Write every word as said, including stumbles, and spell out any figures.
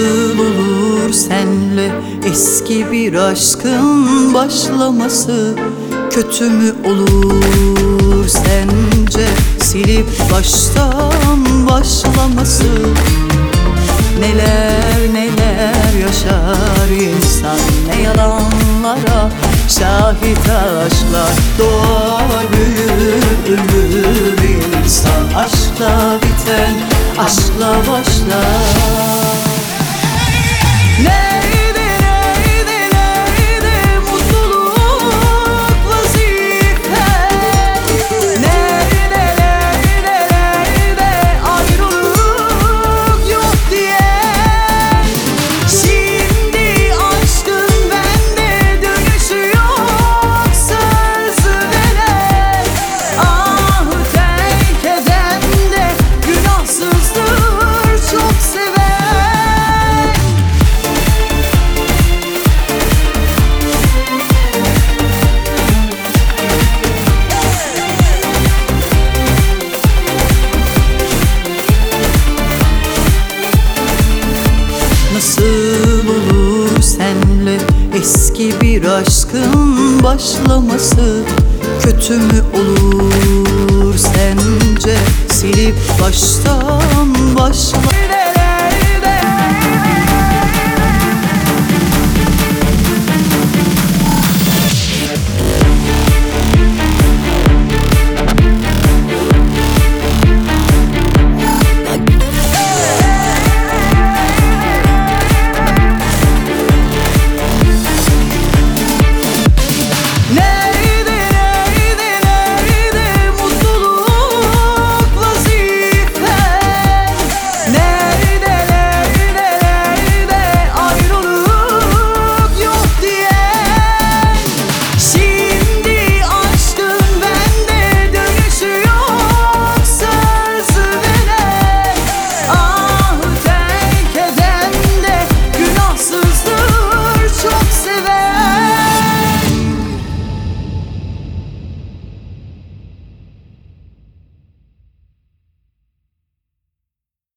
Nasıl olur senle eski bir aşkın başlaması? Kötü mü olur sence silip baştan başlaması? Neler neler yaşar insan, ne yalanlara şahit aşklar. Doğar büyür ölür insan, aşkla biten aşkla başlar. Nerede, nerede, nerede mutluluk vazife? Nerede, nerede, nerede ayrılık yok diye? Şimdi aşkın bende dönüşü yok, söz veren. Ah terk eden de günahsızdır, çok seven. Nasıl olur senle eski bir aşkın başlaması? Kötü mü olur sence silip baştan başla?